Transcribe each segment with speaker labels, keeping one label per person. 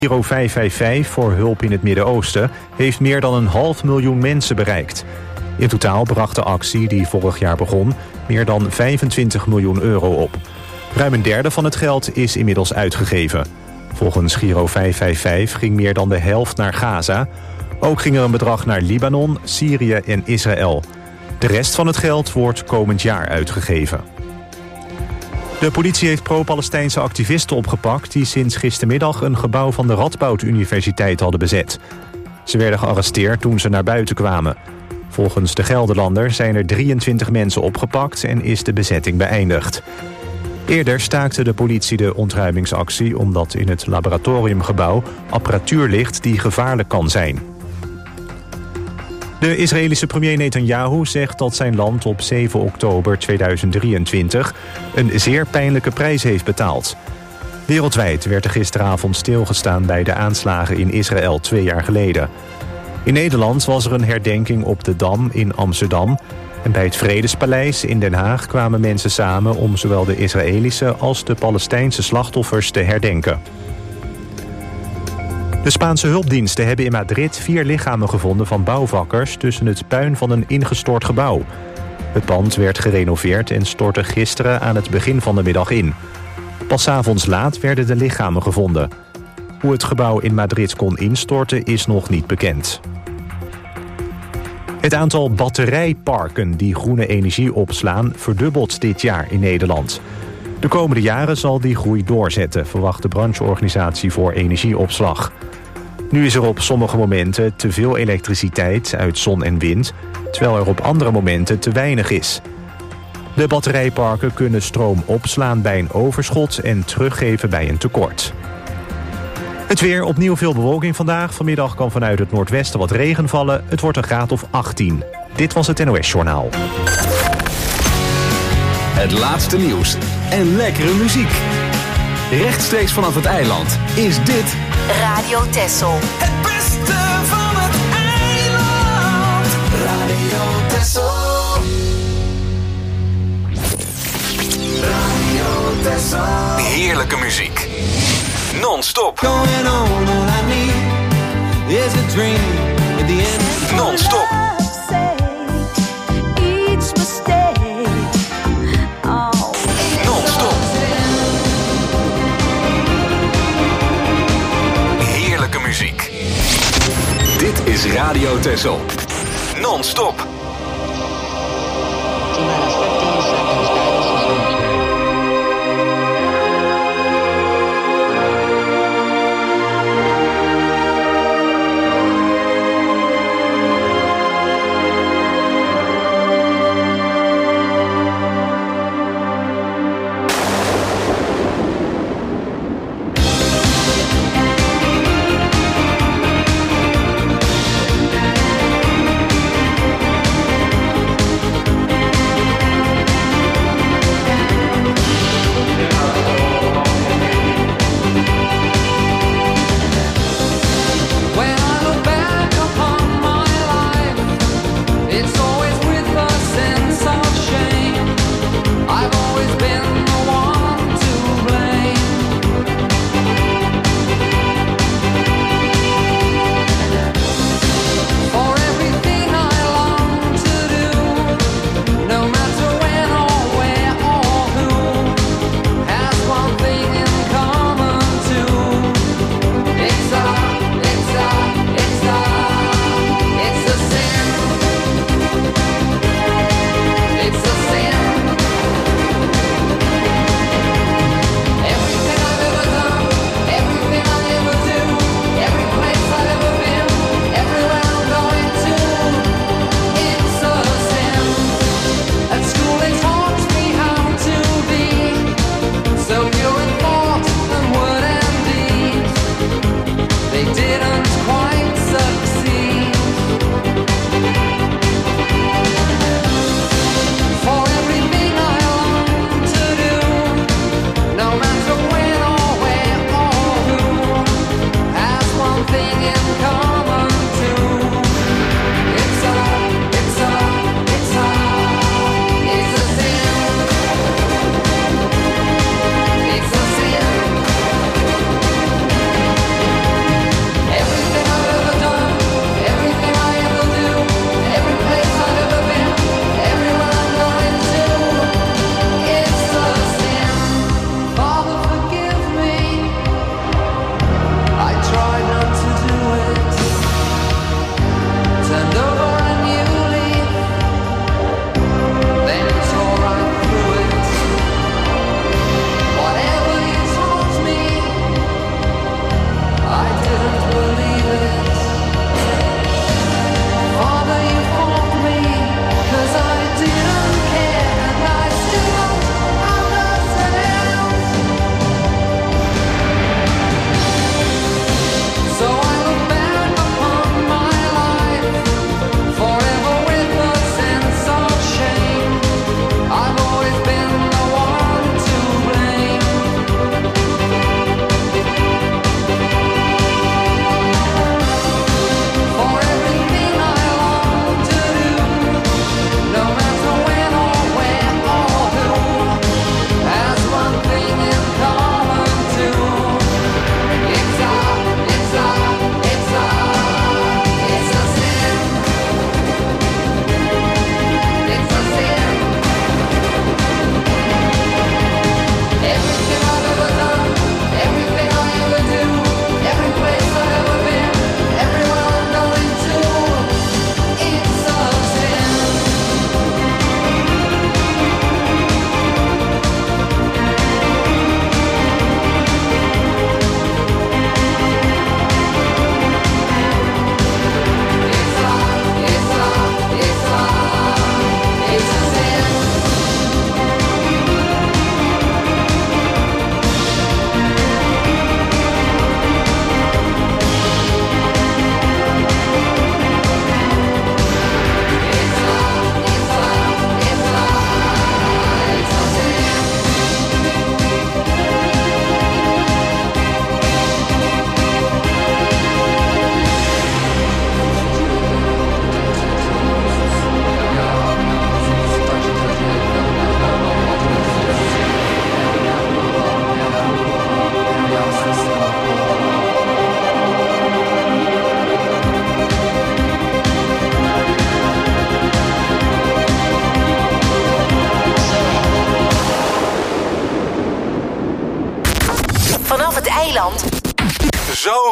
Speaker 1: Giro 555 voor hulp in het Midden-Oosten heeft meer dan 500.000 mensen bereikt. In totaal bracht de actie, die vorig jaar begon, meer dan €25 miljoen op. Ruim een derde van het geld is inmiddels uitgegeven. Volgens Giro 555 ging meer dan de helft naar Gaza. Ook ging er een bedrag naar Libanon, Syrië en Israël. De rest van het geld wordt komend jaar uitgegeven. De politie heeft pro-Palestijnse activisten opgepakt die sinds gistermiddag een gebouw van de Radboud Universiteit hadden bezet. Ze werden gearresteerd toen ze naar buiten kwamen. Volgens de Gelderlander zijn er 23 mensen opgepakt en is de bezetting beëindigd. Eerder staakte de politie de ontruimingsactie omdat in het laboratoriumgebouw apparatuur ligt die gevaarlijk kan zijn. De Israëlische premier Netanyahu zegt dat zijn land op 7 oktober 2023 een zeer pijnlijke prijs heeft betaald. Wereldwijd werd er gisteravond stilgestaan bij de aanslagen in Israël 2 jaar geleden. In Nederland was er een herdenking op de Dam in Amsterdam. En bij het Vredespaleis in Den Haag kwamen mensen samen om zowel de Israëlische als de Palestijnse slachtoffers te herdenken. De Spaanse hulpdiensten hebben in Madrid 4 lichamen gevonden van bouwvakkers tussen het puin van een ingestort gebouw. Het pand werd gerenoveerd en stortte gisteren aan het begin van de middag in. Pas 's avonds laat werden de lichamen gevonden. Hoe het gebouw in Madrid kon instorten is nog niet bekend. Het aantal batterijparken die groene energie opslaan verdubbelt dit jaar in Nederland. De komende jaren zal die groei doorzetten, verwacht de brancheorganisatie voor energieopslag. Nu is er op sommige momenten te veel elektriciteit uit zon en wind, terwijl er op andere momenten te weinig is. De batterijparken kunnen stroom opslaan bij een overschot en teruggeven bij een tekort. Het weer, opnieuw veel bewolking vandaag. Vanmiddag kan vanuit het noordwesten wat regen vallen. Het wordt een graad of 18. Dit was het NOS Journaal.
Speaker 2: Het laatste nieuws en lekkere muziek. Rechtstreeks vanaf het eiland is dit
Speaker 3: Radio Texel.
Speaker 4: Het beste van het eiland. Radio Texel. Radio Texel.
Speaker 2: heerlijke muziek. Non-stop.
Speaker 4: Going on, all I need is a dream at the end.
Speaker 2: Non-stop. Non-stop. Heerlijke muziek. Dit is Radio Texel. Non-stop.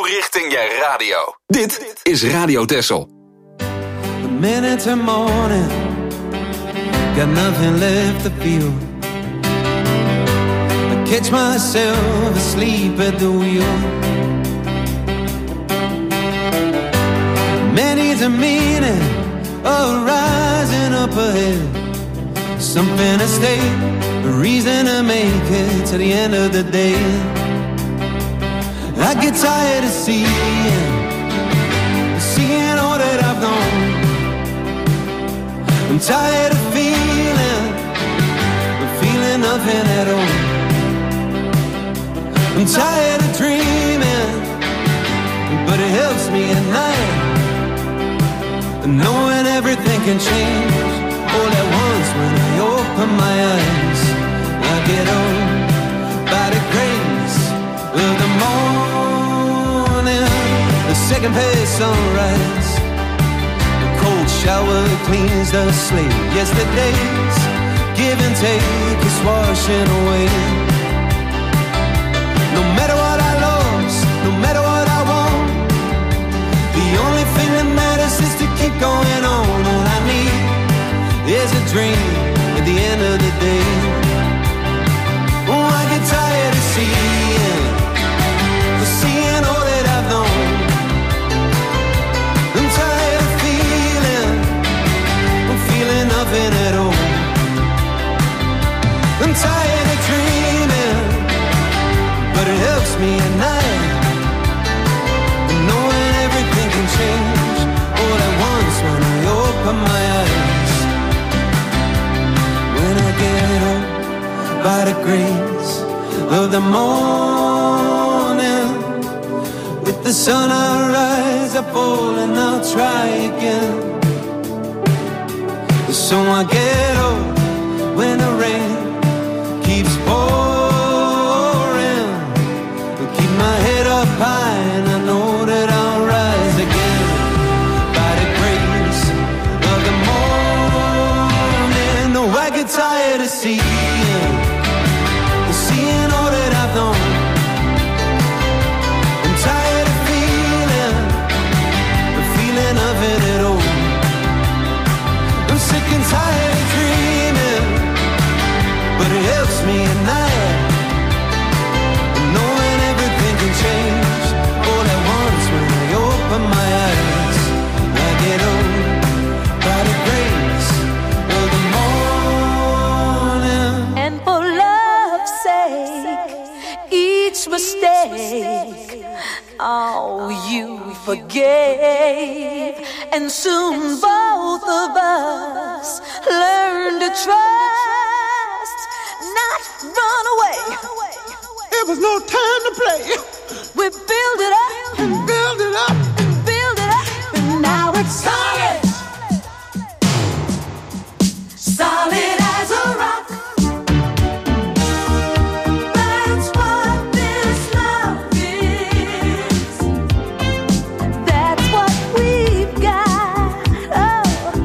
Speaker 2: richting je radio. Dit is Radio Texel.
Speaker 4: The minute to morning, got nothing left to feel. I catch myself asleep at the wheel. Many's the meaning of rising up ahead. Something to stay, a reason to make it to the end of the day. I get tired of seeing all that I've known. I'm tired of feeling nothing at all. I'm tired of dreaming, but it helps me at night, knowing everything can change all at once when I open my eyes. I get old by the grace of the morning, the second page sunrise. The cold shower cleans the slate. Yesterday's give and take is washing away. No matter what I lost, no matter what I want, the only thing that matters is to keep going on. All I need is a dream at the end of the day. Oh, I get tired of seeing all that I've known. I'm tired of feeling nothing at all. I'm tired of dreaming, but it helps me at night, knowing everything can change all at once when I open my eyes. When I get up by the grace of the morning, with the sun I rise, I fall and I'll try again. So I get up when the rain keeps pouring. I keep my head up high and I know that I'll rise again. By the grace of the morning. No, I get tired of seeing all that I've known. I'm tired of feeling nothing at all. I'm sick and tired of dreaming, but it helps me at night, knowing everything can change all at once when I open my eyes. I get old by the grace of the morning.
Speaker 3: And for love's sake, each mistake, oh, you forgave. And soon both of us learn to trust, not run away.
Speaker 5: It was no time to play.
Speaker 3: We build it up and build it up and build it up, and now it's solid, solid as a rock. That's what this love is. That's what we've got. Oh,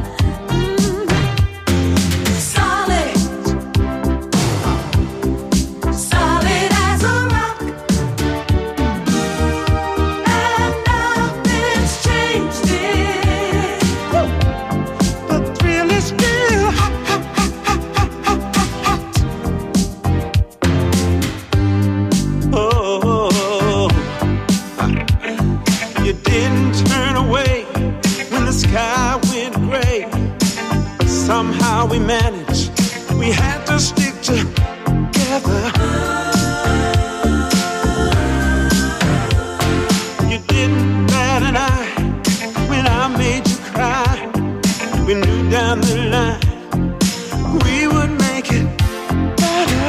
Speaker 3: solid, solid as a rock. And nothing's changed it.
Speaker 5: The thrill is still hot. Oh, you didn't turn away when the sky went gray. Somehow we managed. We had to stick together. You didn't bat an eye when I made you cry. We knew down the line we would make it better.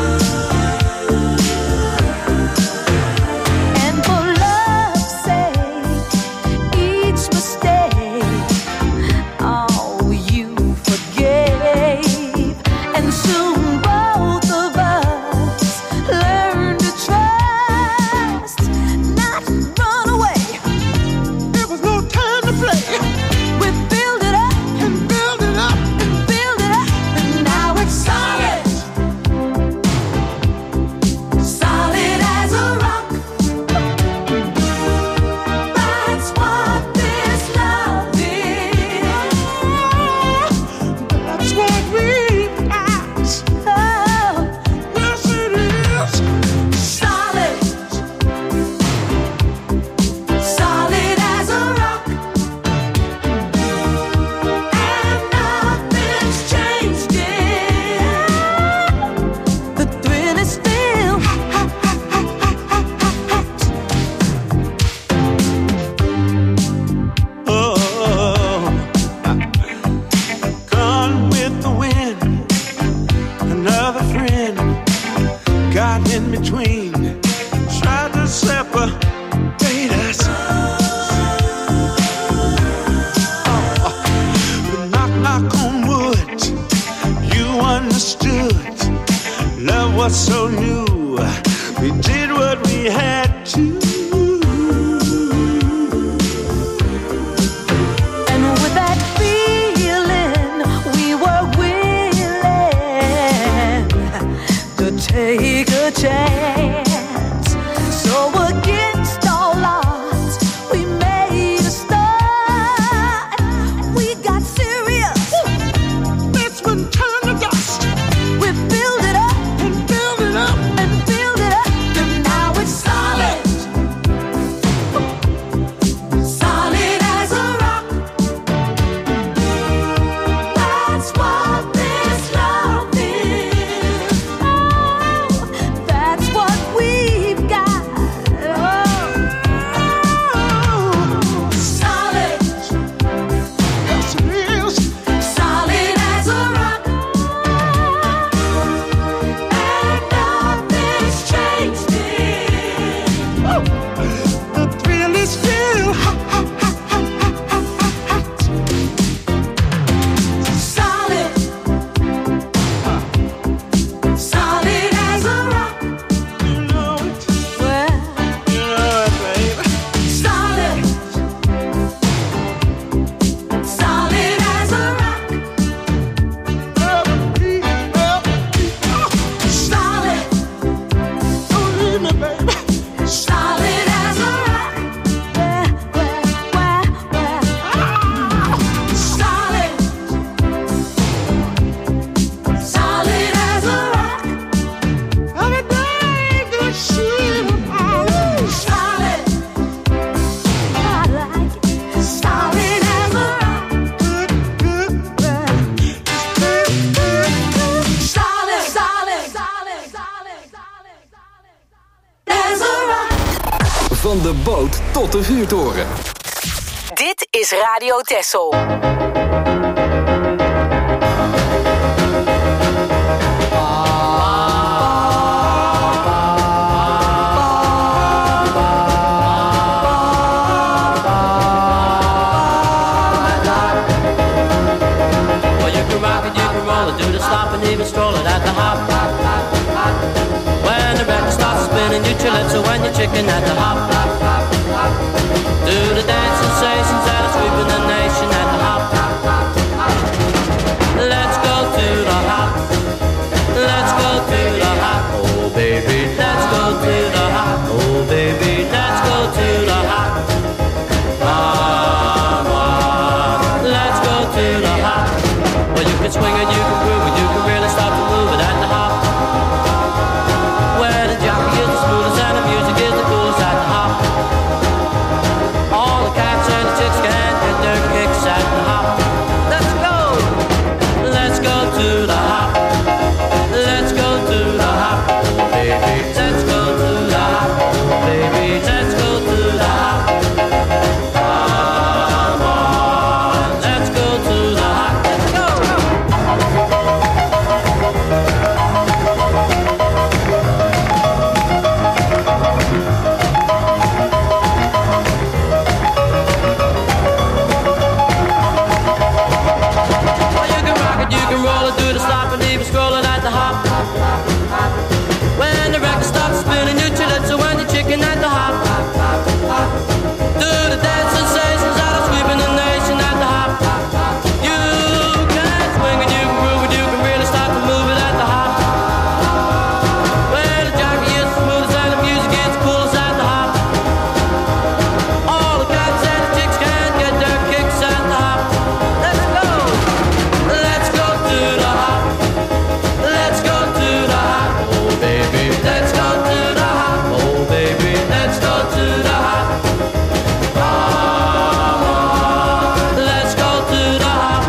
Speaker 3: And for love's sake, each mistake, oh, you forgave. And soon
Speaker 5: not so new. We did what we had to.
Speaker 3: And with that feeling, we were willing to take a chance. So against all odds, we made a start. We got serious.
Speaker 5: That's when turn to dust.
Speaker 3: We build it up
Speaker 5: And build it up.
Speaker 3: and build it up, and now it's solid. Solid as a rock. That's what this love is. Oh, that's what we've got. Oh, solid.
Speaker 5: Yes, it is.
Speaker 3: Solid as a rock. And nothing's changed it.
Speaker 5: The thrill is still hot, hot, hot, hot, hot, hot, hot.
Speaker 3: Solid. Solid as a rock.
Speaker 5: You know it.
Speaker 3: Well,
Speaker 5: You know it, babe.
Speaker 3: solid. Solid as a rock. Solid.
Speaker 5: Don't leave me, baby.
Speaker 3: Solid as a rock. Solid. Solid as a rock.
Speaker 5: Every day, good shit.
Speaker 3: Solid. I like it. Solid as a rock.
Speaker 5: Good, good.
Speaker 3: Solid, solid, solid, solid, solid, as a rock.
Speaker 2: Van de boot tot de vuurtoren.
Speaker 6: Dit is Radio Texel.
Speaker 7: Well, you can rock it, you can roll it, do the stop and even stroll it at the hop. When the record starts spinning, you chill it, so when you're chicken at the hop. Do the dance sensations that are sweeping the nation at the hop. Let's go to the hop. Let's go to the hop. Oh baby, let's go to the hop. Oh baby, let's go to the hop. Come on, let's go to the hop. Well, you can swing it, you can groove it, you can really start to move it at the hop. Where the jockey is the smoothest and the music is the coolest at the hop. All the cats and the chicks can get their kicks at the hop. Let's go! Let's go to the hop. Let's go to the hop. Oh, baby, let's go to the hop. Oh, baby, let's go to the hop. Come on, let's go to the hop. Let's go! Well, you can rock it, you can roll it, do the slop and even scroll it at the hop. When the record stops spinning, you chill it, so when you're chicken at the hop. Do the dance sensations that are sweeping the nation at the hop. You can swing it, you can groove it, you can really start to move it at the hop. Where the jockey is the smoothest and the music is the coolest at the hop. All the cats and the chicks can get their kicks at the hop. Let's go! Let's go to the hop. Let's go to the hop. Oh baby, let's go to the hop. Oh baby, let's go to the hop. Come on, let's go to the hop.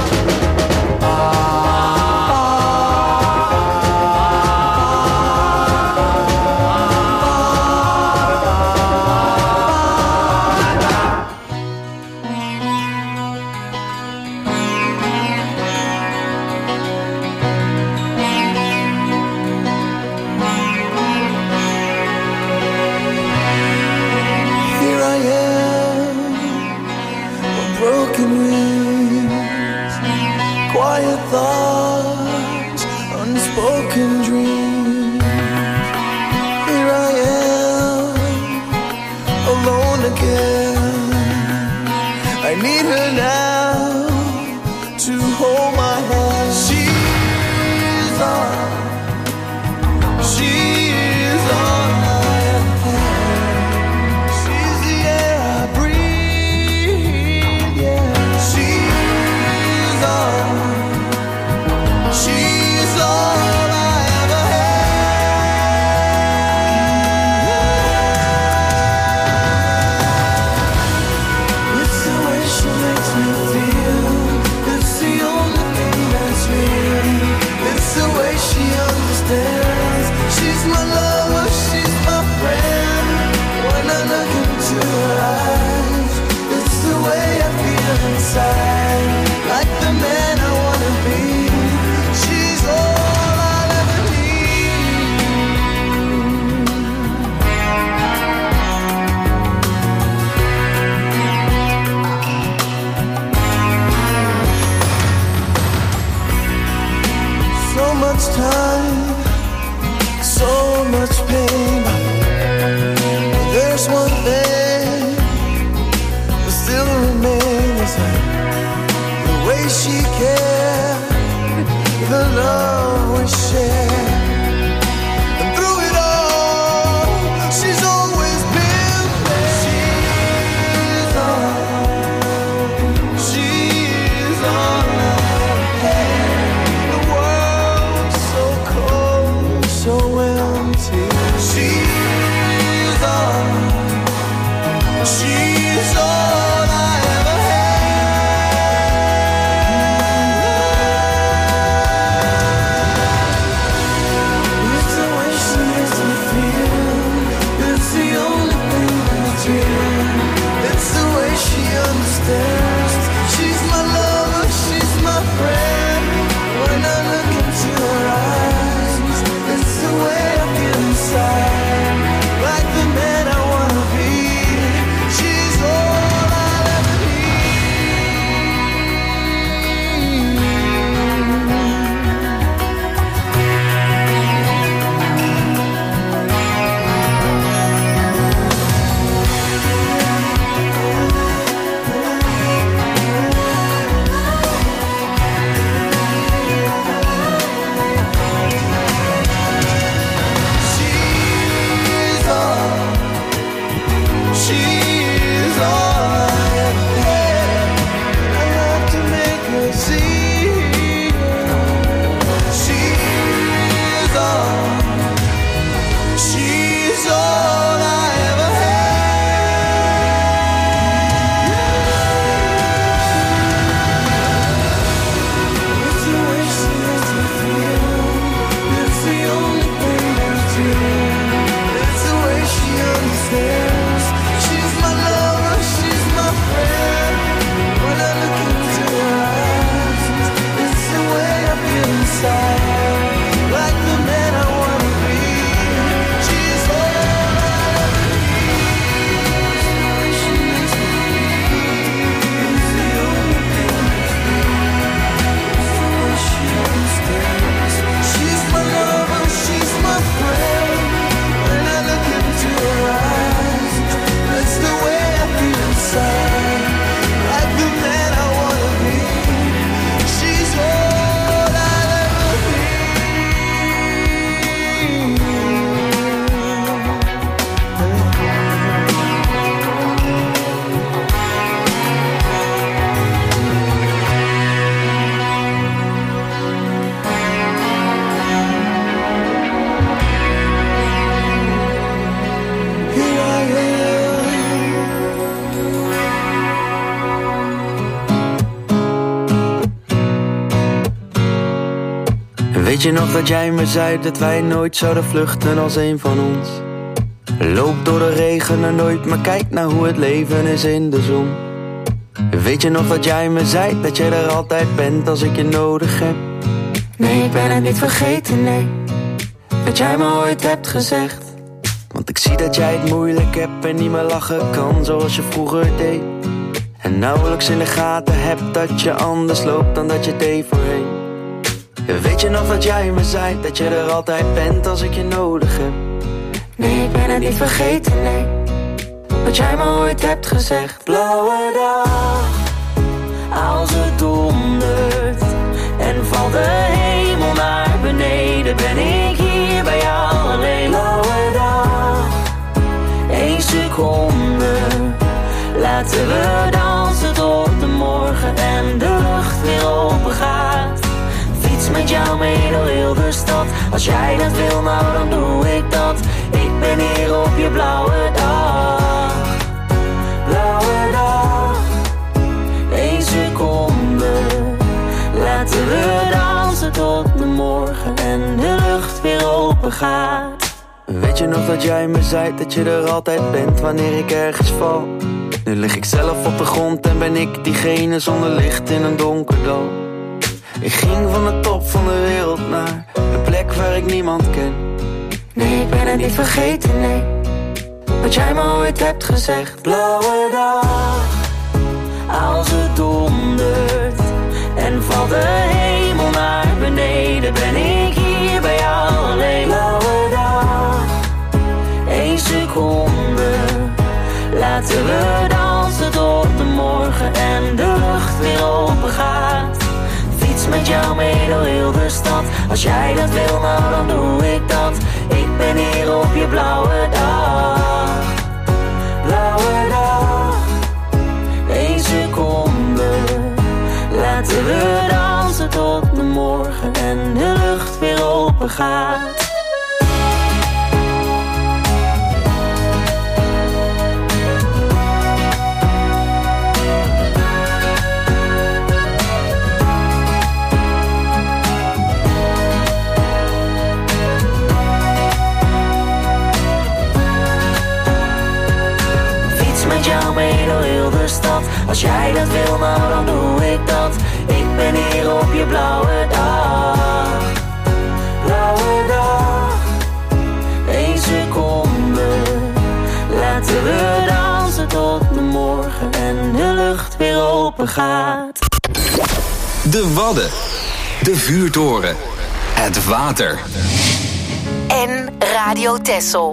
Speaker 4: Here I am, a broken wings, quiet thoughts, unspoken dreams. time, so much pain. There's one thing that still remains, the way she cared, the love we shared. And through it all, she's always been there. She's all I had. The world's so cold, so empty. She's all I ever had. It's the way she makes me feel. It's the only thing that's real. It's the way she understands. She's my lover, she's my friend. When I look into her eyes, it's the way I feel inside. Like the man I wanna be. She's all I'll ever She's all I ever had. I have to make her see. She's all I ever had. It's the way she makes me feel. It's the only thing that's real. It's the way she understands. She's my lover, she's my friend. When I look into her eyes, it's the way I feel inside. Like the man I wanna be. She's all I'll ever need. It's the way she makes me feel. It's the only thing that's real. It's the way she understands. She's my lover, she's my friend. When I look into her eyes, that's the way I feel inside. Like the man I wanna be. She's all I'll ever be. Here I am.
Speaker 8: Weet je nog dat jij me zei dat wij nooit zouden vluchten als een van ons? Loop door de regen en nooit, maar kijk naar hoe het leven is in de zon. Weet je nog dat jij me zei dat jij er altijd bent als ik je nodig heb? Nee, ik ben het niet vergeten, nee. Wat jij me ooit hebt gezegd. Want ik zie dat jij het moeilijk hebt en niet meer lachen kan zoals je vroeger deed. En nauwelijks in de gaten hebt dat je anders loopt dan dat je deed voorheen. Weet je nog dat jij me zei dat je er altijd bent als ik je nodig heb? Nee, ik ben het niet vergeten, nee. Wat jij me ooit hebt gezegd. Blauwe dag, als het dondert en valt de hemel naar beneden, ben ik hier bij jou alleen. Blauwe dag, 1 seconde, laten we dansen tot de morgen en de lucht weer open gaat. Fiets met jou mee door heel de stad. Als jij dat wil, nou dan doe ik dat. Ik ben hier op je blauwe dag. Blauwe dag, 1 seconde, laten we dansen tot de morgen en de lucht weer open gaat. Weet je nog dat jij me zei dat je er altijd bent wanneer ik ergens val? Nu lig ik zelf op de grond en ben ik diegene zonder licht in een donker dal. Ik ging van de top van de wereld naar een plek waar ik niemand ken. Nee, ik ben het niet vergeten, nee. Wat jij me ooit hebt gezegd. Blauwe dag, als het dondert en valt de hemel naar beneden, ben ik hier met jou mee door heel de stad. Als jij dat wil, nou dan doe ik dat. Ik ben hier op je blauwe dag. Blauwe dag. 1 seconde. Laten we dansen tot de morgen en de lucht weer open gaat. Met jou mee door heel de stad. Als jij dat wil, nou dan doe ik dat. Ik ben hier op je blauwe dag. Blauwe dag. 1 seconde. Laten we dansen tot de morgen en de lucht weer open gaat.
Speaker 2: De Wadden. De vuurtoren. Het water.
Speaker 6: En Radio Texel.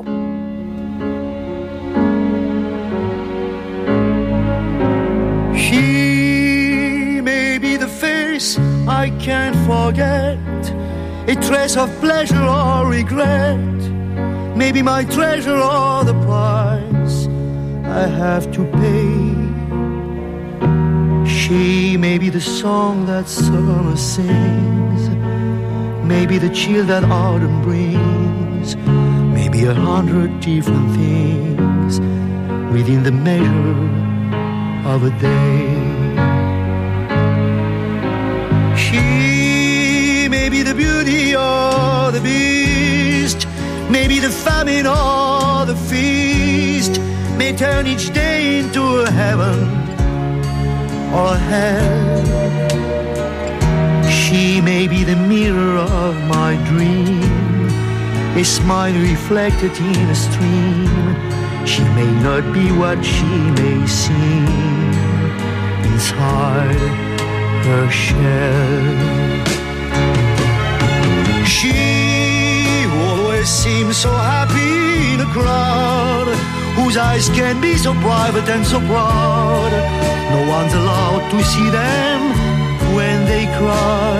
Speaker 9: She may be the face I can't forget, a trace of pleasure or regret, maybe my treasure or the price I have to pay. She may be the song that summer sings, maybe the chill that autumn brings, maybe 100 different things within the measure of a day. She may be the beauty or the beast, maybe the famine or the feast, may turn each day into a heaven or a hell. She may be the mirror of my dream, a smile reflected in a stream. She may not be what she may seem inside her shell. She who always seems so happy in a crowd, whose eyes can be so private and so proud, no one's allowed to see them when they cry.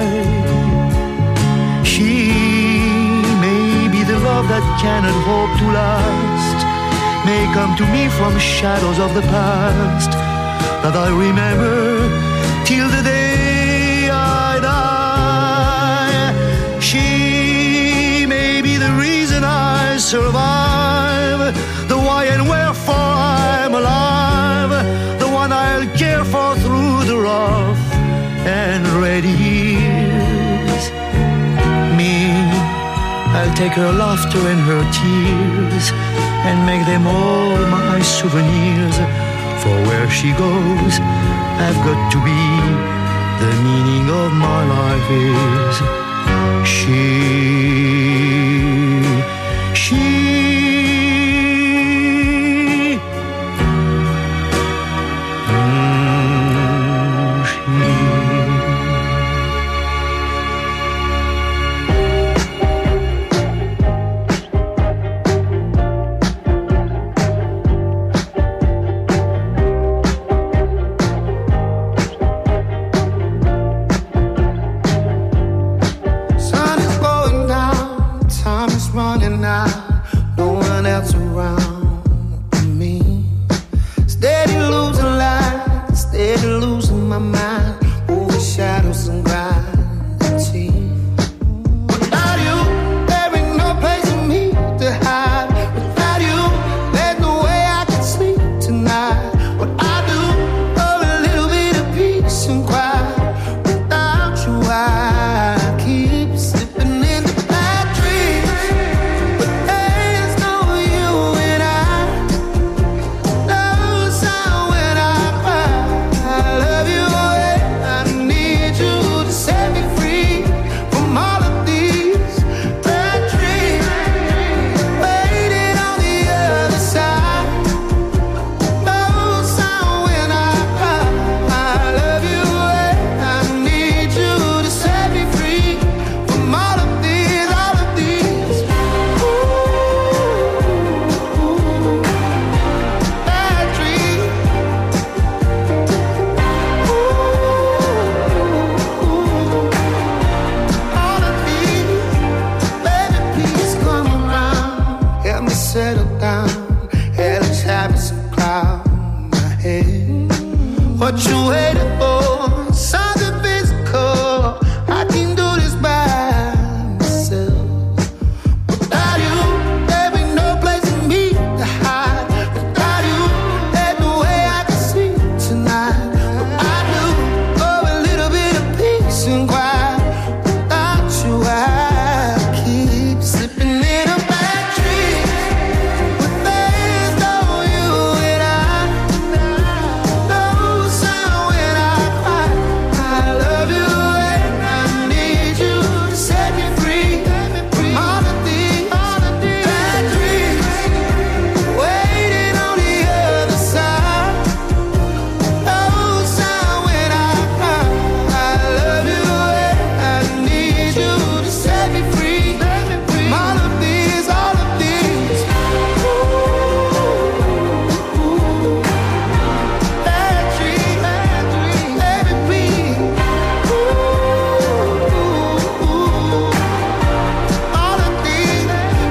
Speaker 9: She may be the love that cannot hope to last, may come to me from shadows of the past that I remember till the day I die. She may be the reason I survive, the why and wherefore I'm alive, the one I'll care for through the rough and ready years. Me, I'll take her laughter and her tears and make them all my souvenirs. For where she goes, I've got to be. The meaning of my life is she.
Speaker 10: Sun is going down.
Speaker 9: What you waiting for? Something physical. I can do this by myself. Without you, there be no place for me to hide. Without you, there's no way I can sleep tonight. But I do for a little bit of peace and quiet. Without you, I keep slipping in a bad dream. But there's no you and I. No sound when I cry. I love you and I need you to set me free. All of these bad dreams waiting on the other side. No sound when I cry. I love you and I need you to set me free. All of these bad dreams, let me be. All of these.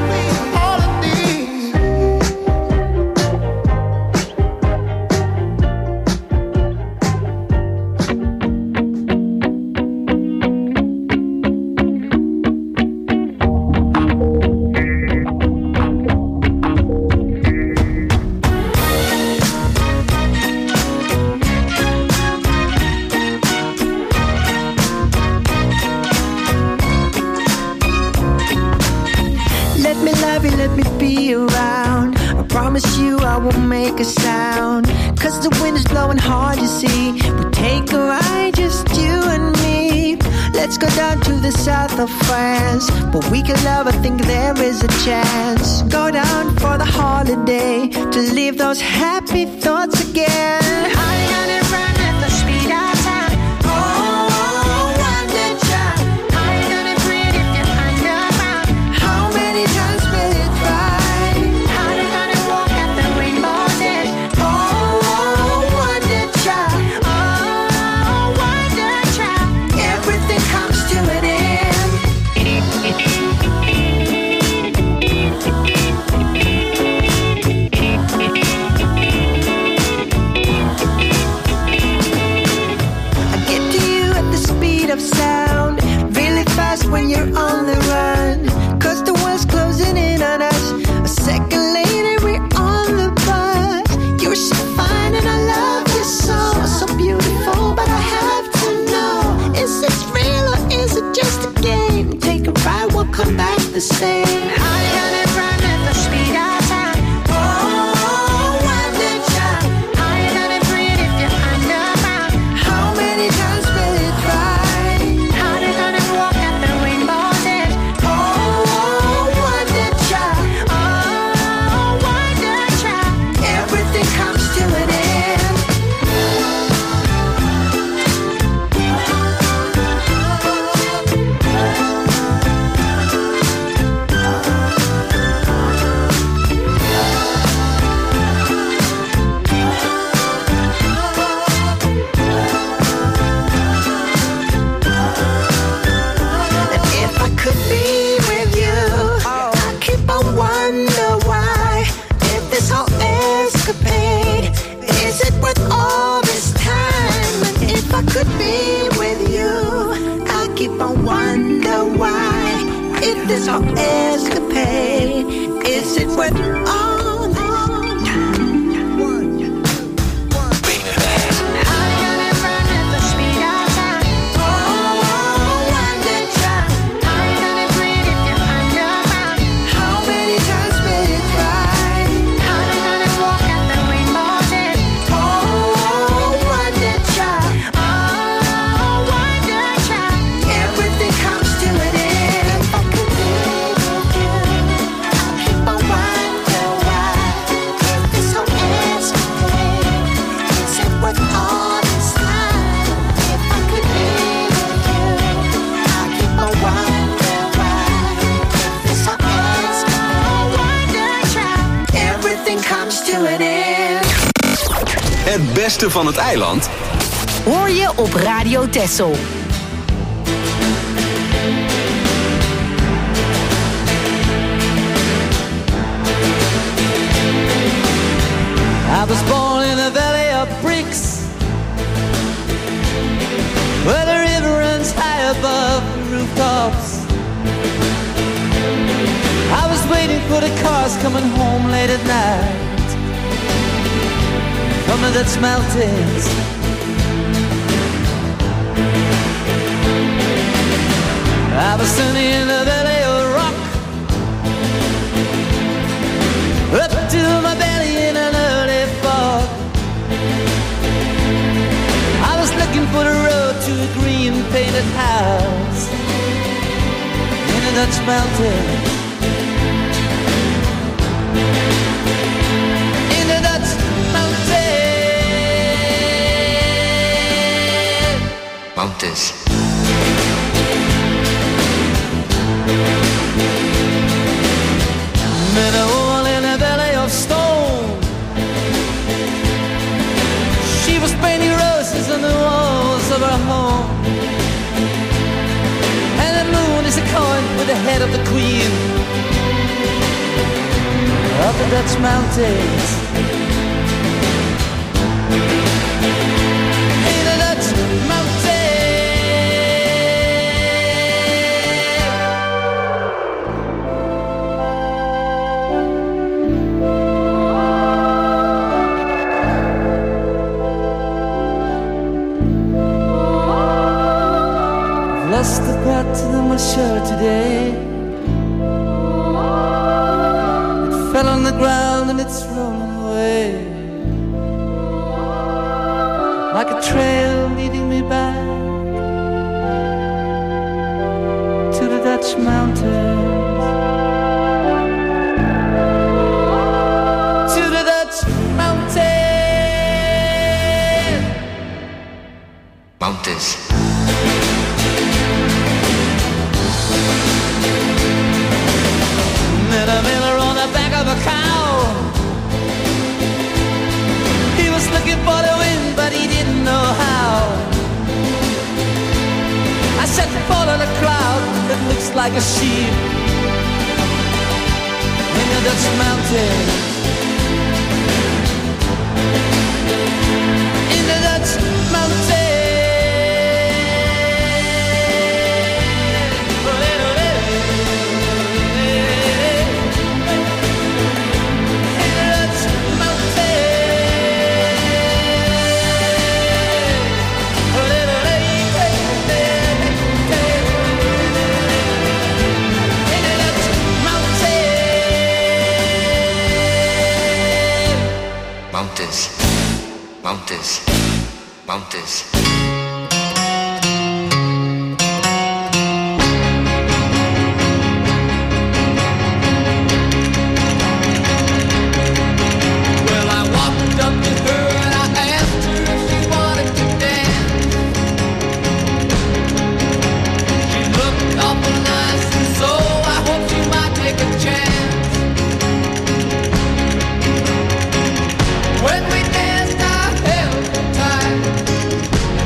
Speaker 10: Let me love you, let me be around. I promise you I won't make a sound. Cause the wind is blowing hard, you see. We take a ride, just you and me. Let's go down to the south of France. But we can love, I think there is a chance. Go down for the holiday to leave those happy thoughts again. I got it right at the speed of sound. Oh, wonder child. I got it pretty if you're underground. How many times will it try? How they gonna walk at the rainbow dash? Oh, wonder child. Oh, wonder child. Everything comes to an end. I get to you at the speed of sound, really fast when you're on the run. Cause the world's closing in on us. A second later we're on the bus. You're so fine and I love you so, so beautiful. But I have to know, is this real or is it just a game? Take a ride, we'll come back the same. I got it right at the speed of sound. Oh, wonder child. I got it pretty if you're underground. How many times will it try? How they gonna walk at the rainbow dash? Oh, wonder child. Oh, wonder child. Everything comes to an end. And if I could be with you, I keep on wonder why. If this whole escapade, is it worth all this time? And if I could be with you, I keep on wonder why. If this whole escapade, is it worth all this time? I got it right at the speed of sound. Oh, wonder child. I got it pretty if you're underground. How many times will it try? How they gonna walk at the rainbow dash? Oh, wonder child. Oh, wonder child. Everything comes to an end. If I could be with you, I'll keep on wonder why. If this whole escapade, is it worth all this time? If I could be with you, I'll keep on wonder why. If this whole escapade, wonder child. Everything comes to an end.
Speaker 2: Het beste van het eiland
Speaker 6: Hoor je op Radio Texel.
Speaker 4: I was born in a valley of bricks. was coming home late at night from the Dutch mountains. I was standing in the valley of rock, up to my belly in an early fog. I was looking for the road to a green painted house in the Dutch mountains. In the Dutch
Speaker 8: mountains.
Speaker 4: Met a woman in a valley of stone. She was painting roses on the walls of her home. And the moon is a coin with the head of the queen of the Dutch mountains. In the Dutch mountains. Lost the pattern of my shirt today. It fell on the ground and it's rolling away, like a trail leading me back to the Dutch mountains. To the Dutch mountains.
Speaker 8: Mountains.
Speaker 4: Met a miller on the back of a cow. He was looking for the wind, but he didn't know how. I said, follow the crowd that looks like a sheep in the Dutch mountains. In the Dutch mountains.
Speaker 8: Mountains, mountains, mountains.
Speaker 4: Well, I walked up to her and I asked her if she wanted to dance. She looked awful nice, and so I hope she might take a chance. When we danced, I held her tight.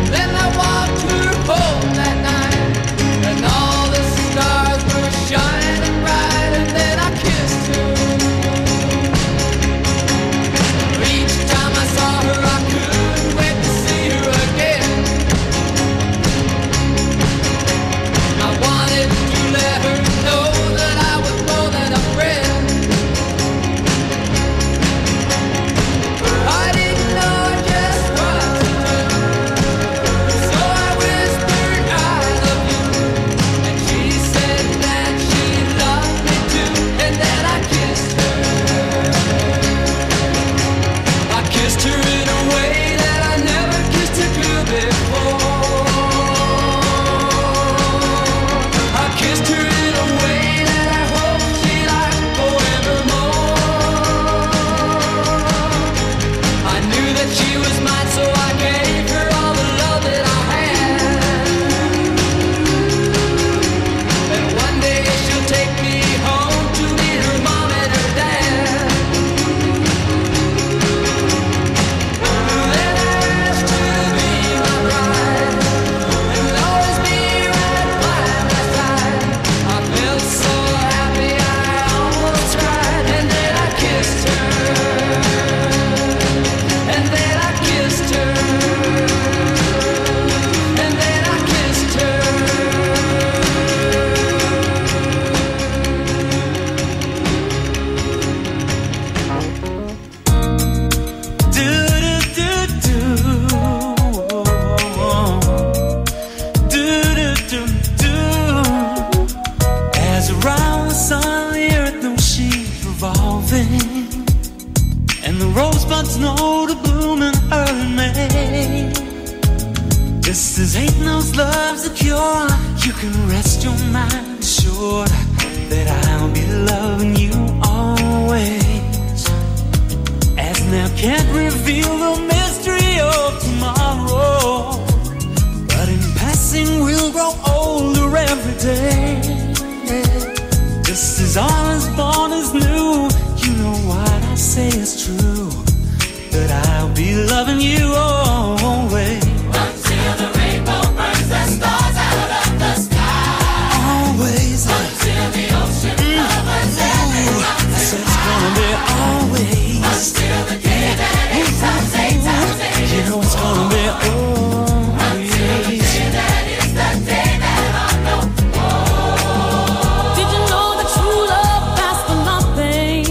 Speaker 5: knows love's a cure. You can rest your mind assured that I'll be loving you always. As now can't reveal the mystery of tomorrow, but in passing we'll grow older every day. Just as all is born is new, you know what I say is true, that I'll be loving you always.
Speaker 7: Until the rainbow burns the stars out of the sky.
Speaker 5: Always.
Speaker 7: Until the ocean covers every mountain.
Speaker 5: I said it's gonna be always.
Speaker 7: Until the day that 8 times 8 times 8
Speaker 5: you know it's gonna be always.
Speaker 7: Until the day that is the day that I know.
Speaker 3: Did you know that true love lasts for nothing?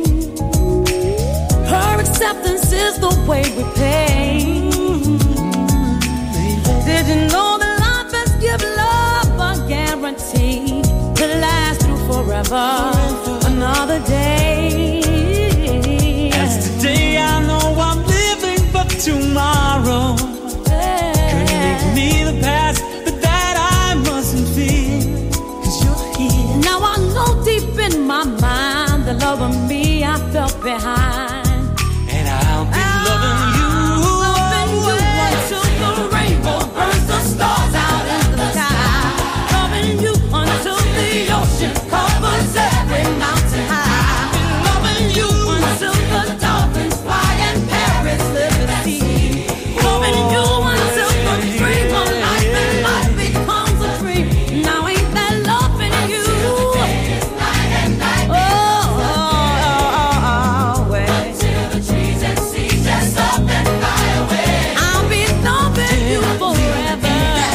Speaker 3: Her acceptance is the way we pay. Did you know that life has given love a guarantee to last through forever? Another day.
Speaker 5: As today I know I'm living for tomorrow. Couldn't make me the past, but that I mustn't fear, 'cause you're here.
Speaker 3: Now I know deep in my mind the love of me I felt behind.
Speaker 5: And I'll be loving you.
Speaker 3: Loving you until the rainbow burns the stars out in the sky. Loving you until the ocean covers every mountain high. Loving you until the dolphins fly and Paris liberty. Loving you until the dream of life and life becomes a dream. Now ain't that loving you?
Speaker 7: Night and night.
Speaker 3: Always.
Speaker 7: Until the trees and seas just up and fly away.
Speaker 3: I'll be loving you forever.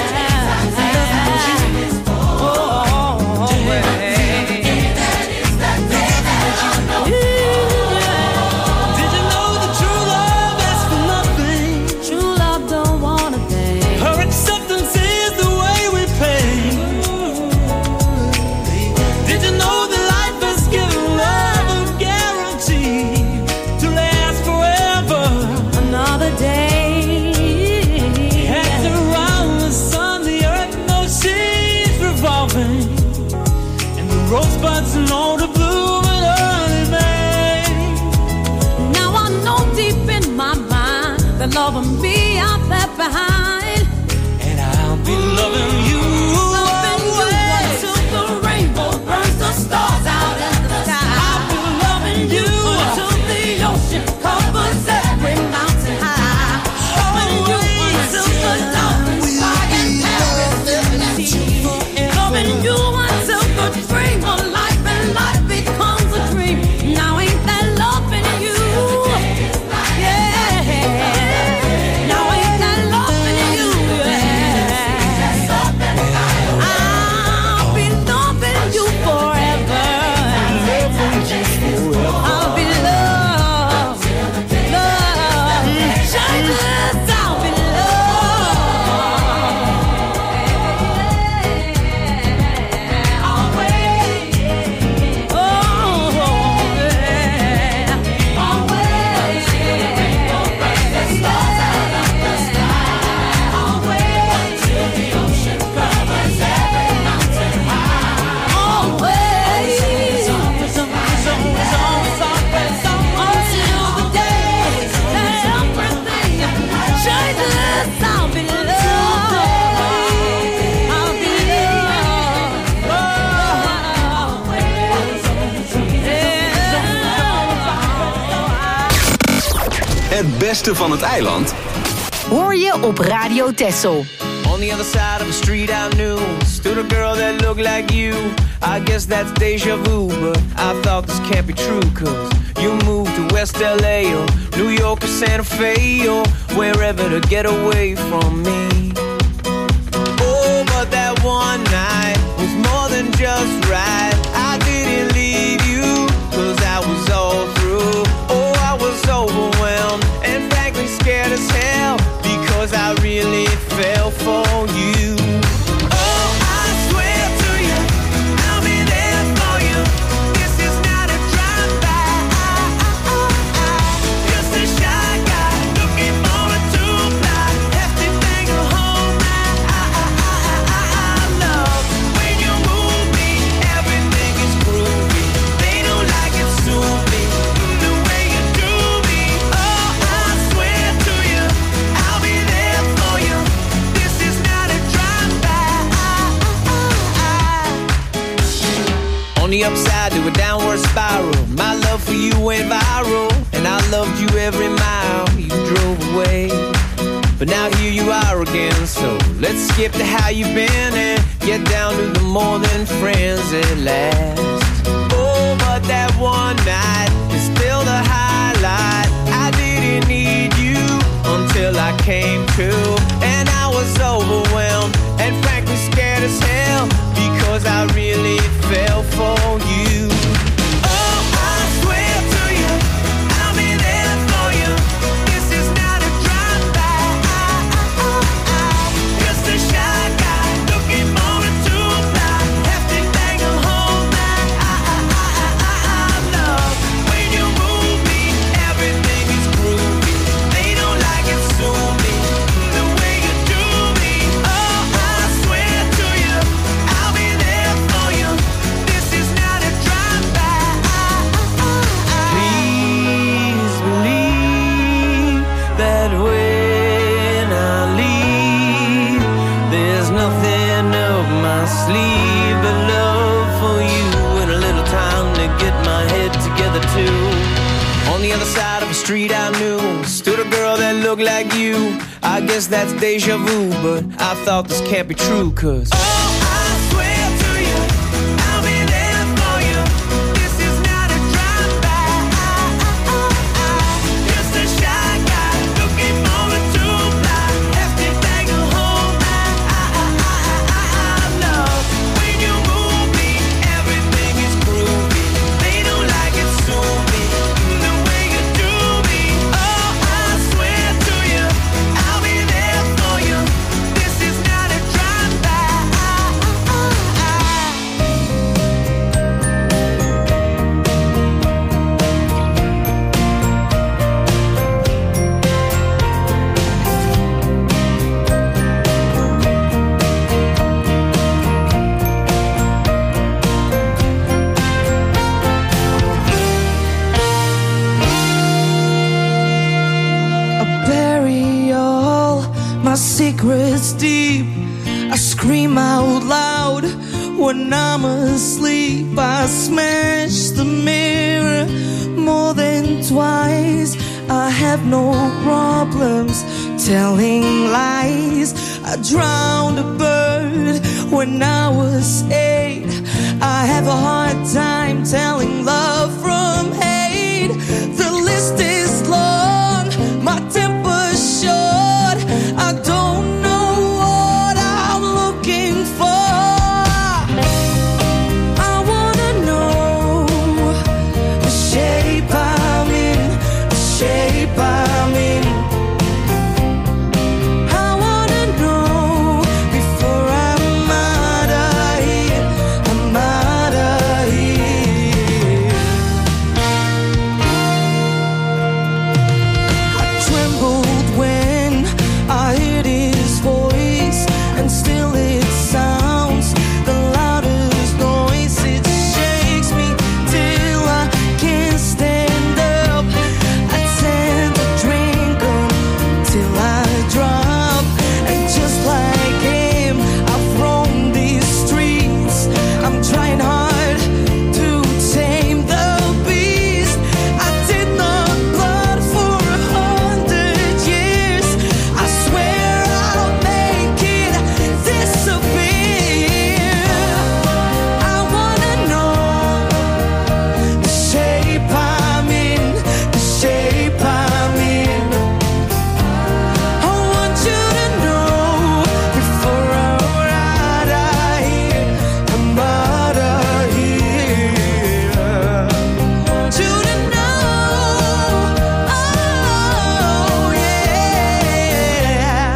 Speaker 5: Did you know that true love asks for nothing?
Speaker 3: True love don't want a thing.
Speaker 5: Her acceptance is the way we pay. Did you know that life has given love a guarantee to last forever?
Speaker 3: Another day.
Speaker 5: Hands around the sun, the earth knows she's revolving, and the rosebuds know to bloom in early May.
Speaker 3: Now I know deep in my mind the love of me I left behind.
Speaker 5: And I'll be loving you.
Speaker 3: Loving you until the rainbow burns the stars out in the sky.
Speaker 5: I'll be loving you
Speaker 3: Until the ocean covers every mountain high. Loving you until the dolphins fly and Paris liberty. Loving you until the dream of life and life becomes a dream. Now ain't that loving you? Yeah. Now ain't that loving you? Yeah. I'll be loving you forever. I'll be loved, loved. Jesus, I'll be loved. Always. Oh, yeah. Always. The stars out of the sky. Always. Till the ocean covers every mountain high. Always. Until the day that everything changes, I'll be loved. I'll be loved.
Speaker 2: Het beste van het eiland
Speaker 6: Hoor je op Radio Texel.
Speaker 8: On the other side of the street I knew stood a girl that looked like you. I guess that's deja vu, but I thought this can't be true, 'cause you moved to West LA or New York or Santa Fe or wherever to get away from me. Oh, but that one night was more than just right. I didn't leave you, 'cause I was all through. Oh, I was overwhelmed and frankly scared as hell, because I really fell for you. Oh, I swear to you, I'll be there for you. This is not a drive-by. Just a shy guy looking for a two-fly hefty thing of
Speaker 4: On the upside to a downward spiral, my love for you went viral, and I loved you every mile you drove away. But now here you are again, so let's skip to how you've been and get down to the more than friends at last. Oh, but that one night is still the highlight. I didn't need you until I came to, and I was overwhelmed and frankly scared as hell, because I really fell for you. Oh, I swear to you, I'll be there for you. This is not a drive-by. Just a shy guy looking forward to a fly. Have to bang a whole night. Love, when you move me, everything is groovy. They don't like it, sue me the way you do me. Oh, I swear to you, I'll be there for you. This is not a drive-by. Please believe that when I leave, there's nothing up my sleeve but love for you and a little time to get my head together too. On the other side of the street I knew stood a girl that looked like you. I guess that's deja vu, but I thought this can't be true, 'cause oh, I swear to you, I'll be there for you. This is not a drive-by. Just a shy guy looking forward to a fly. Have to bang a whole night. Love, when you move me, everything is groovy. They don't like it, sue me the way you do me. Oh, I swear to you, I'll be there for you. This is not a drive-by.
Speaker 10: I bury all my secrets deep. I scream out loud when I'm asleep. I smash the mirror more than twice. I have no problems telling lies. I drowned a bird when I was 8. I have a hard time telling love from hate. The list is long, my temper's short. I don't know what I'm looking for. I wanna know the shape I'm in, the shape I'm in. I wanna know before I'm out of here, I'm out of here. I trembled when I heard his voice, and still it sounds the loudest noise. It shakes me till I can't stand up. I tend to drink till I drop, and just like him, I've roamed these streets. I'm trying hard to tame the beast. I did not blood for 100 years. I swear I'll make it disappear. I wanna know the shape I'm in, the shape I'm in. I want you to know before I'm out of here, I'm out of here. I want you to know, oh yeah.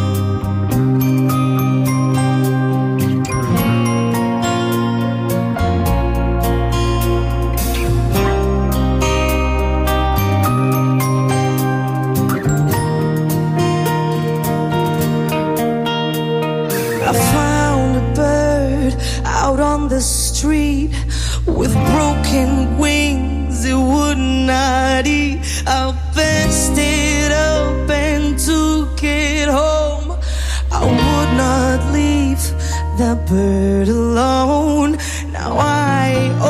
Speaker 10: I found a bird out on the street with broken wings. It would not eat. I fenced it up and took it home. I would not leave that bird alone. Now I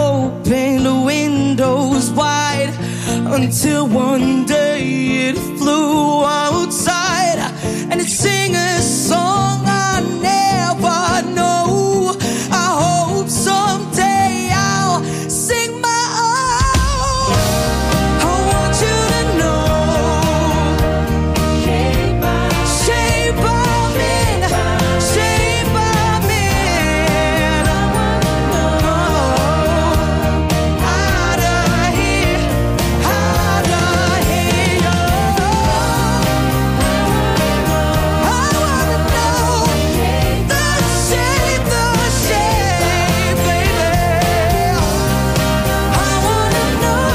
Speaker 11: until one day it flew outside and it sang a song I never know. I hope someday I'll sing my own. I want you to know, shape by man, shape by man. I want to know how to hear you. I want to know the shape, baby. I want to know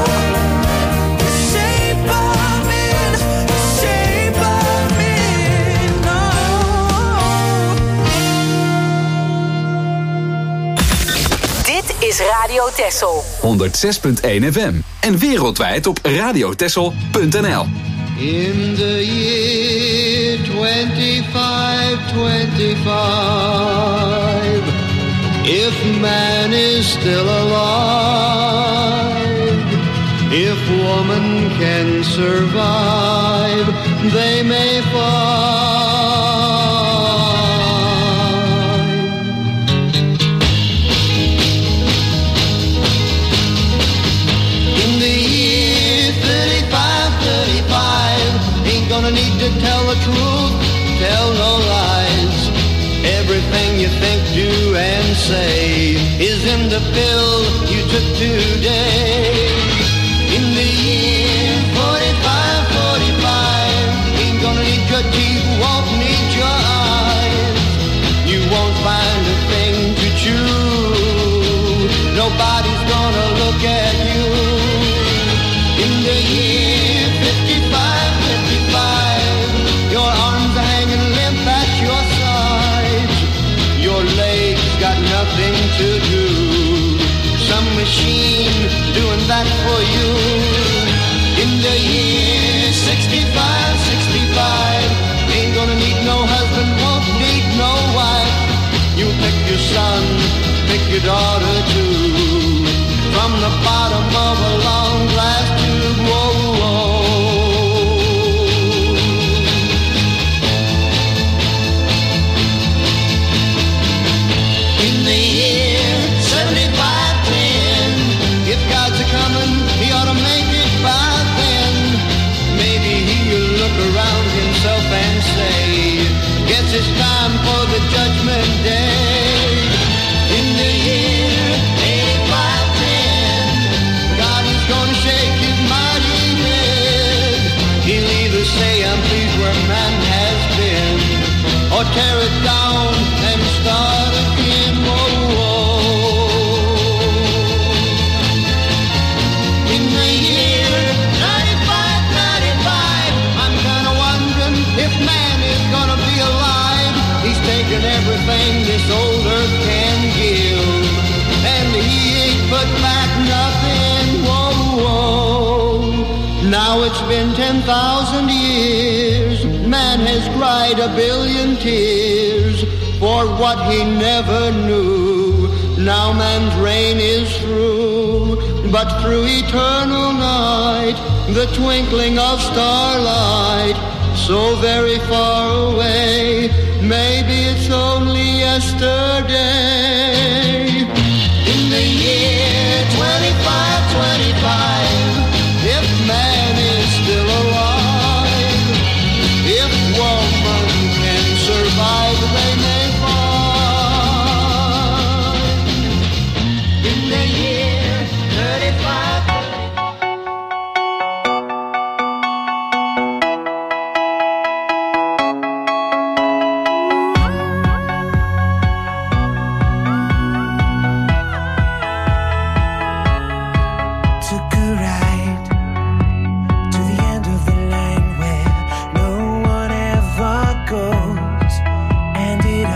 Speaker 11: shape of men, shape of men. No.
Speaker 6: Dit is Radio Texel.
Speaker 2: 106.1 FM en wereldwijd op radiotessel.nl.
Speaker 12: In the year 2525, if man is still alive, if woman can survive, they may find. In the year 3535, ain't gonna need to tell the truth, tell no lies. Everything you think, do, and say is in the pill you took today. In the year 4545, ain't gonna need your teeth, won't need your eyes. You won't find a thing to chew, nobody's gonna look at you. In the year 5555, your arms are hanging limp at your sides. Your legs got nothing to do, some machine doing that for you. In the year 6565, ain't gonna need no husband, won't need no wife. You pick your son, pick your daughter too, from the bottom of a long glass tube. Whoa, whoa. In the year 7510, if God's a-comin', he ought to make it by then. Maybe he'll look around himself and say, guess it's time for the judgment day. In the year 8510, God is gonna shake his mighty head. He'll either say, I'm pleased where man has been, or tear it down and start again. Whoa, whoa. In the year 9595, I'm kinda wondering if man is gonna be alive. He's taken everything this old earth can give, and he ain't put back nothing. Whoa, whoa. Now it's been 10,000 years, man has cried a billion tears for what he never knew. Now man's reign is through, but through eternal night, the twinkling of starlight, so very far away, maybe it's only yesterday. In the year 2525, if man is still alive, if woman can survive, they may find. In the year 35.
Speaker 11: Took a ride to the end of the line where no one ever goes, and it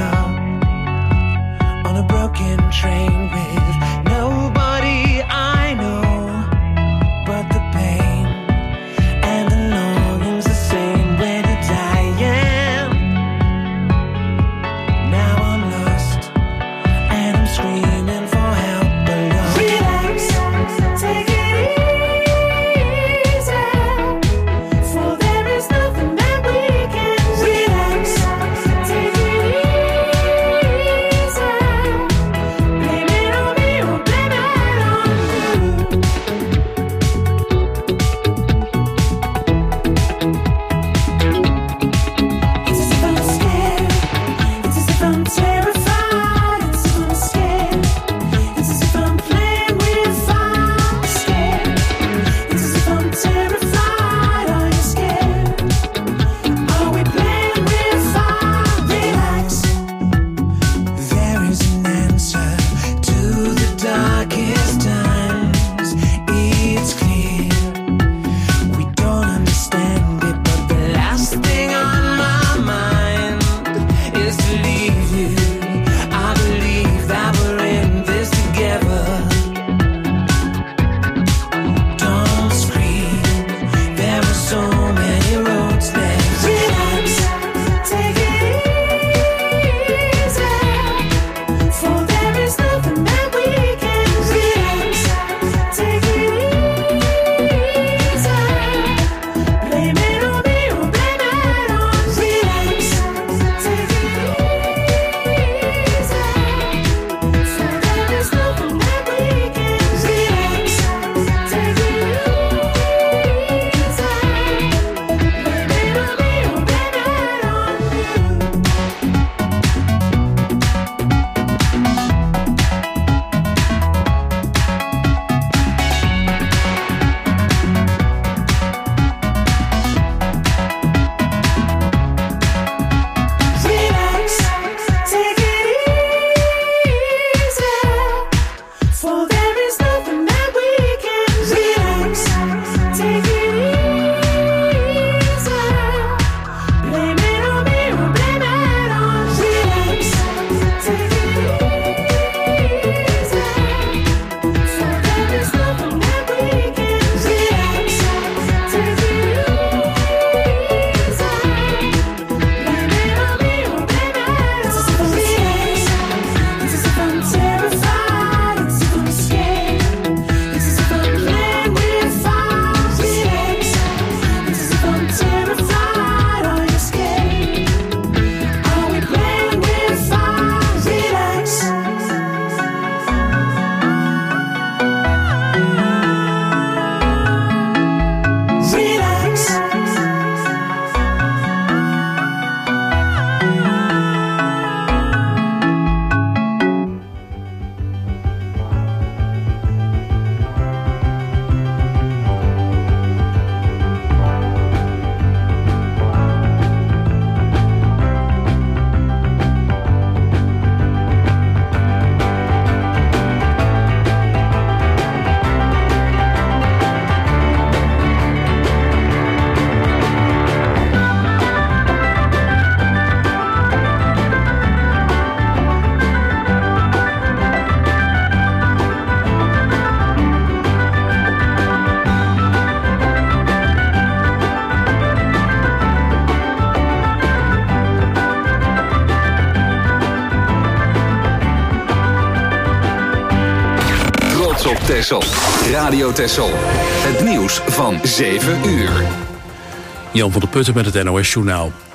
Speaker 2: Texel. Radio Texel. Het nieuws van 7 uur.
Speaker 13: Jan van der Putten met het NOS Journaal.